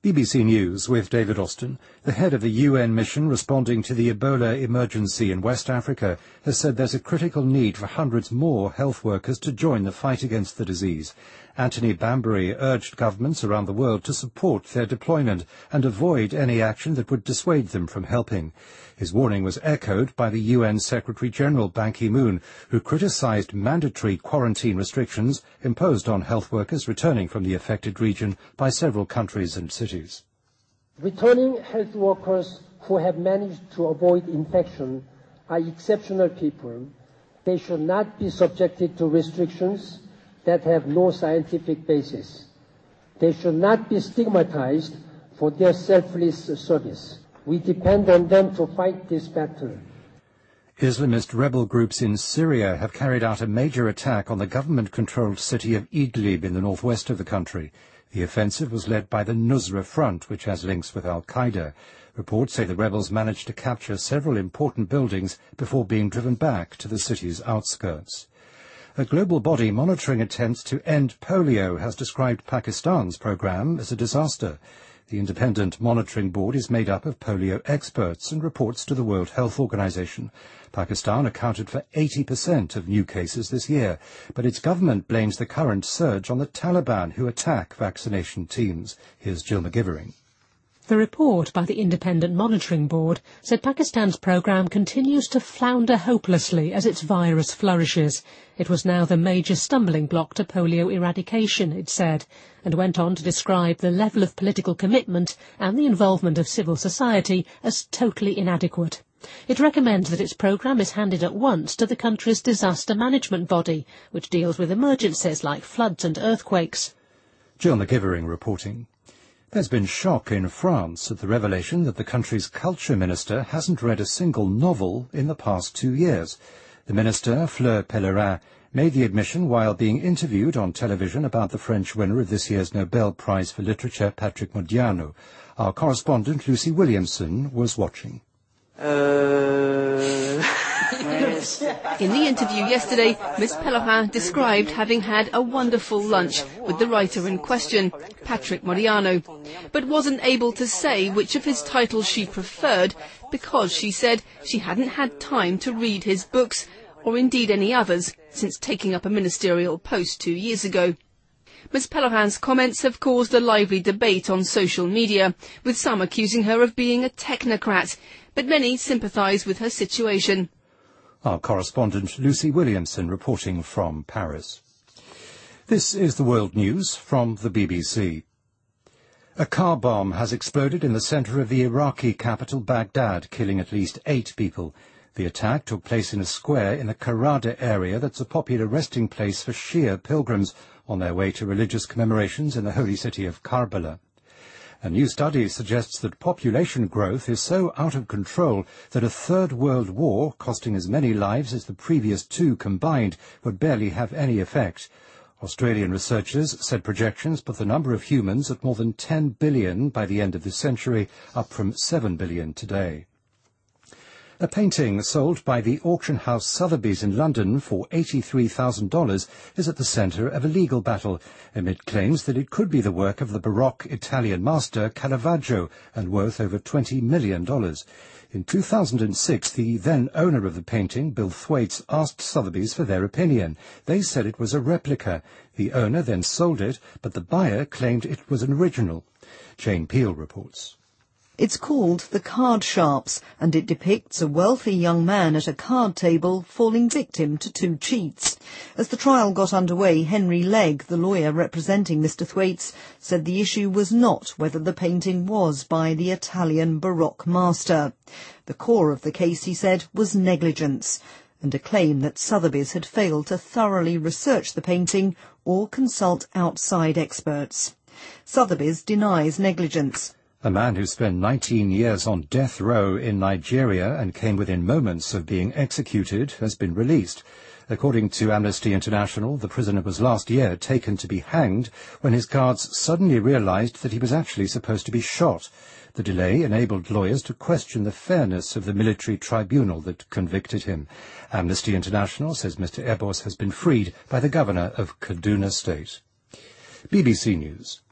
BBC News with David Austin. The head of the UN mission responding to the Ebola emergency in West Africa has said there's a critical need for hundreds more health workers to join the fight against the disease. Anthony Bambury urged governments around the world to support their deployment and avoid any action that would dissuade them from helping. His warning was echoed by the UN Secretary-General Ban Ki-moon, who criticised mandatory quarantine restrictions imposed on health workers returning from the affected region by several countries and cities. Returning health workers who have managed to avoid infection are exceptional people. They should not be subjected to restrictions that have no scientific basis. They should not be stigmatized for their selfless service. We depend on them to fight this battle. Islamist rebel groups in Syria have carried out a major attack on the government-controlled city of Idlib in the northwest of the country. The offensive was led by the Nusra Front, which has links with al-Qaeda. Reports say the rebels managed to capture several important buildings before being driven back to the city's outskirts. A global body monitoring attempts to end polio has described Pakistan's program as a disaster. The Independent Monitoring Board is made up of polio experts and reports to the World Health Organization. Pakistan accounted for 80% of new cases this year, but its government blames the current surge on the Taliban, who attack vaccination teams. Here's Jill McGivering. The report by the Independent Monitoring Board said Pakistan's programme continues to flounder hopelessly as its virus flourishes. It was now the major stumbling block to polio eradication, it said, and went on to describe the level of political commitment and the involvement of civil society as totally inadequate. It recommends that its programme is handed at once to the country's disaster management body, which deals with emergencies like floods and earthquakes. Jill McGivering reporting. There's been shock in France at the revelation that the country's culture minister hasn't read a single novel in the past 2 years. The minister, Fleur Pellerin, made the admission while being interviewed on television about the French winner of this year's Nobel Prize for Literature, Patrick Modiano. Our correspondent, Lucy Williamson, was watching. In the interview yesterday, Ms. Pellerin described having had a wonderful lunch with the writer in question, Patrick Modiano, but wasn't able to say which of his titles she preferred because she said she hadn't had time to read his books, or indeed any others, since taking up a ministerial post 2 years ago. Ms. Pellerin's comments have caused a lively debate on social media, with some accusing her of being a technocrat, but many sympathise with her situation. Our correspondent Lucy Williamson reporting from Paris. This is the World News from the BBC. A car bomb has exploded in the centre of the Iraqi capital Baghdad, killing at least 8 people. The attack took place in a square in the Karada area that's a popular resting place for Shia pilgrims on their way to religious commemorations in the holy city of Karbala. A new study suggests that population growth is so out of control that a third world war, costing as many lives as the previous 2 combined, would barely have any effect. Australian researchers said projections put the number of humans at more than 10 billion by the end of this century, up from 7 billion today. A painting sold by the auction house Sotheby's in London for $83,000 is at the centre of a legal battle, amid claims that it could be the work of the Baroque Italian master Caravaggio and worth over $20 million. In 2006, the then owner of the painting, Bill Thwaites, asked Sotheby's for their opinion. They said it was a replica. The owner then sold it, but the buyer claimed it was an original. Jane Peel reports. It's called The Card Sharps, and it depicts a wealthy young man at a card table falling victim to 2 cheats. As the trial got underway, Henry Legg, the lawyer representing Mr. Thwaites, said the issue was not whether the painting was by the Italian Baroque master. The core of the case, he said, was negligence, and a claim that Sotheby's had failed to thoroughly research the painting or consult outside experts. Sotheby's denies negligence. A man who spent 19 years on death row in Nigeria and came within moments of being executed has been released. According to Amnesty International, the prisoner was last year taken to be hanged when his guards suddenly realized that he was actually supposed to be shot. The delay enabled lawyers to question the fairness of the military tribunal that convicted him. Amnesty International says Mr. Ebos has been freed by the governor of Kaduna State. BBC News.